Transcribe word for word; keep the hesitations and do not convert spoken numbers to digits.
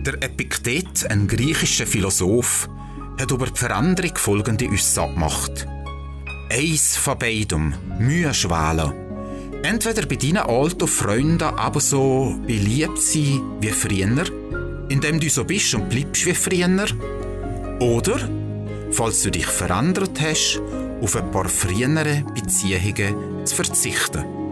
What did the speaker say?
Der Epiktet, ein griechischer Philosoph, hat über die Veränderung folgende Aussage gemacht. Eins von beidem, Müheschwelen. Entweder bei deinen alten Freunden aber so beliebt sein wie früher, indem du so bist und bleibst wie früher, oder, falls du dich verändert hast, auf ein paar frühere Beziehungen zu verzichten.